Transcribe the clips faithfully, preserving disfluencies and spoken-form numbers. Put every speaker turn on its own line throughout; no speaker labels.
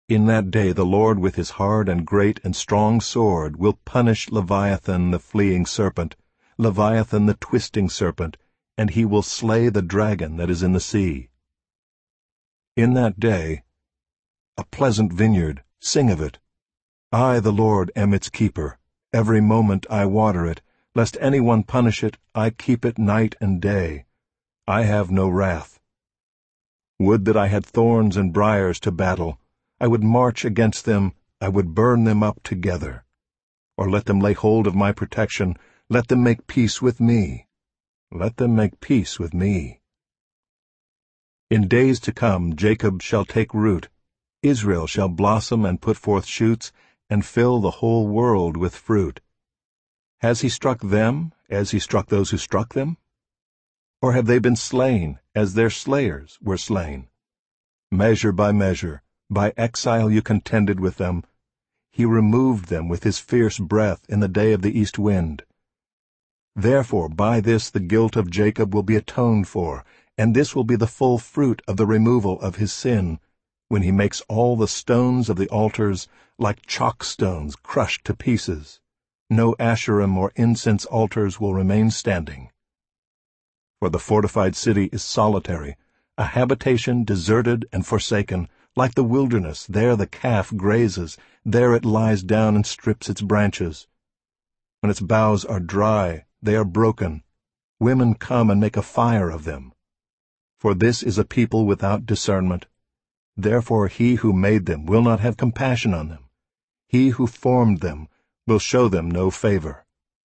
In that day the Lord with his hard and great and strong sword will punish Leviathan the fleeing serpent, Leviathan the twisting serpent, and he will slay the dragon that is in the sea. In that day, a pleasant vineyard, sing of it. I, the Lord, am its keeper. Every moment I water it. Lest any one punish it, I keep it night and day. I have no wrath. Would that I had thorns and briars to battle. I would march against them, I would burn them up together. Or let them lay hold of my protection, let them make peace with me. Let them make peace with me. In days to come Jacob shall take root, Israel shall blossom and put forth shoots, and fill the whole world with fruit. Has he struck them as he struck those who struck them? Or have they been slain as their slayers were slain? Measure by measure, by exile you contended with them. He removed them with his fierce breath in the day of the east wind. Therefore by this the guilt of Jacob will be atoned for, and this will be the full fruit of the removal of his sin, when he makes all the stones of the altars like chalk stones crushed to pieces. No Asherim or incense altars will remain standing. For the fortified city is solitary, a habitation deserted and forsaken, like the wilderness. There the calf grazes, there it lies down and strips its branches. When its boughs are dry, they are broken. Women come and make a fire of them. For this is a people without discernment. Therefore he who made them will not have compassion on them. He who formed them will show them no favor.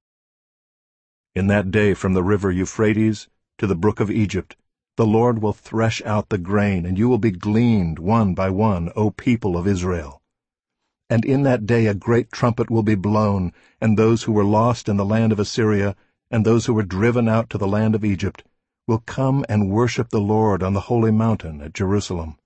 In that day from the river Euphrates to the brook of Egypt, the Lord will thresh out the grain, and you will be gleaned one by one, O people of Israel. And in that day a great trumpet will be blown, and those who were lost in the land of Assyria, and those who were driven out to the land of Egypt, will come and worship the Lord on the holy mountain at Jerusalem.